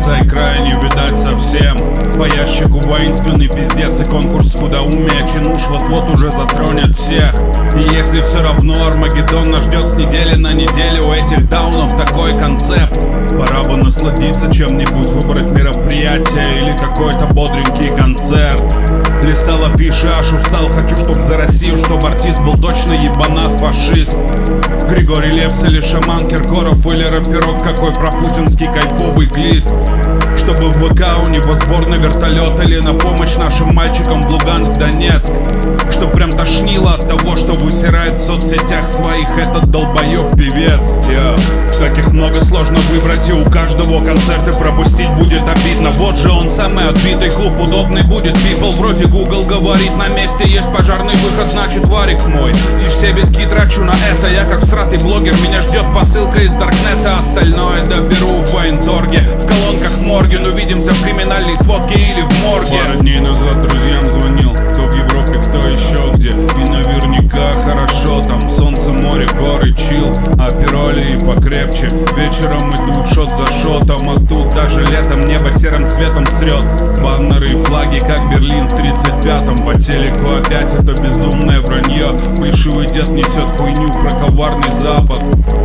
конца и края не видать совсем. По ящику воинственный пиздец и конкурс скудоумия. Чинуш вот-вот уже затронет всех. И если все равно Армагеддон нас ждет с недели на неделю, у этих даунов такой концепт. Пора бы насладиться чем-нибудь, выбрать мероприятие или какой-то бодренький концерт. Листал афиши, аж устал, хочу, чтоб за Россию, чтоб артист был точно ебанат-фашист. Григорий Лепс или шаман Киркоров, или рэперок какой пропутинский кайфовый глист. Чтобы в ВК у него сборный вертолет, или на помощь нашим мальчикам в Луганск, Донецк. Чтоб прям тошнило от того, что высирает в соцсетях своих этот долбоёб-певец. Таких много, сложно выбрать, и у каждого концерты пропустить будет обидно. Вот же он, самый отбитый клуб, удобный будет people. Вроде Google говорит, на месте есть пожарный выход, значит варик мой. И все битки трачу на это, я как всратый блогер. Меня ждет посылка из Даркнета, остальное доберу в военторге. В колонках морги, но увидимся в криминальной сводке или в морге. Пару дней назад друзьям звонил, кто в Европе, кто еще где. И наверняка хорошо, там солнце, море, горы, чил, апероли и покрепче. Вечером идут шот за шотом, а тут даже летом небо серым цветом срет. Баннеры и флаги, как Берлин в 35-м. По телеку опять это безумное вранье. Плешивый дед несет хуйню про коварный Запад,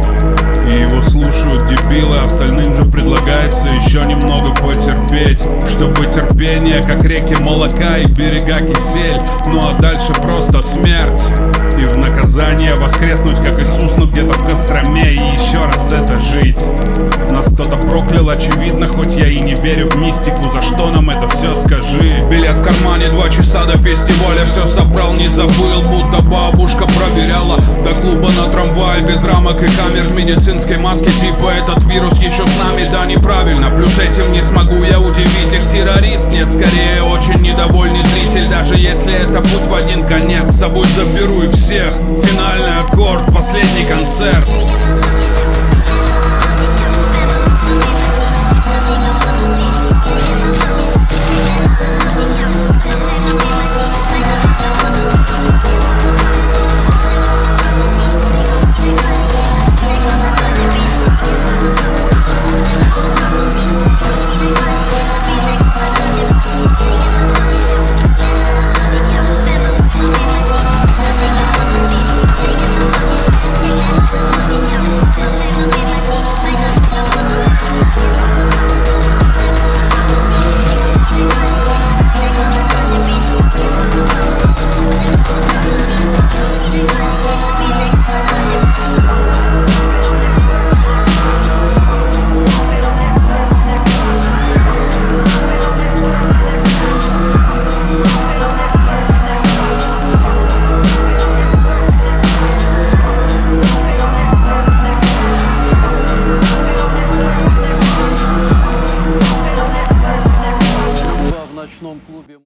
и его слушают дебилы. Остальным же предлагается еще немного потерпеть, чтобы терпение, как реки молока и берега кисель. Ну а дальше просто смерть. И в наказание воскреснуть, как Иисус, но где-то в Костроме, и еще раз это жить. Нас кто-то проклял, очевидно, хоть я и не верю в мистику. За что нам это все, скажи? Билет в кармане, 2 часа до фестиваля. Все собрал, не забыл, будто бабушка проверяла. До клуба на трамвае, без рамок и камер, в медицинской маске. Типа этот вирус еще с нами, да неправильно. Плюс этим не смогу я удивить их, террорист. Нет, скорее очень недовольный зритель. Даже если это путь в один конец, с собой заберу и всех. Финальный аккорд, последний концерт.